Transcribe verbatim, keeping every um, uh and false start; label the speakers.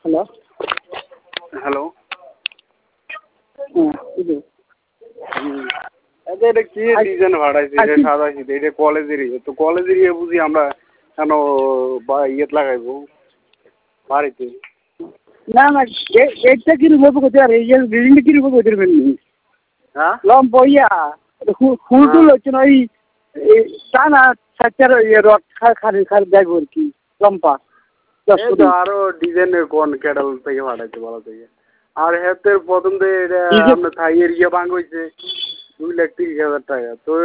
Speaker 1: hello
Speaker 2: hello
Speaker 1: হ্যাঁ এই যে
Speaker 2: আচ্ছা এটা কি ডিজাইন ভাড়াইছে এটা সাদা শীত এটা কলেজের ইয়ে তো কলেজের ইয়ে বুঝি আমরা কেন বা ইয়েত লাগাইবো বাড়িতে
Speaker 1: না না গেটটা কিরকম হবে কোথায় আর এই বিল্ডিংটা কিরকম করতে পারবেন
Speaker 2: হ্যাঁ
Speaker 1: লম্ব ইয়া ফুল টুল হচ্ছে না ওই তা না সাচ্চার ইয়ে রড খারি খারি দেখবো আর কি লম্বা দশ ফুট
Speaker 2: আরো ডিজাইনের কোন ক্যাটাল থেকে ভাড়াইছে বলা থেকে আর হেতে প্রথম থেকে এটা আপনার থাইয়ের ইয়ে ভাঙ হয়েছে দুই লাখ তিরিশ হাজার টাকা তো